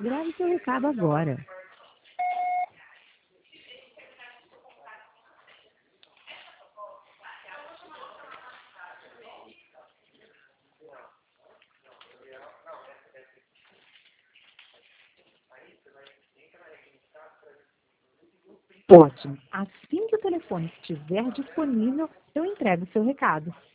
Grave seu recado agora. Ótimo. Assim que o telefone estiver disponível, eu entrego o seu recado.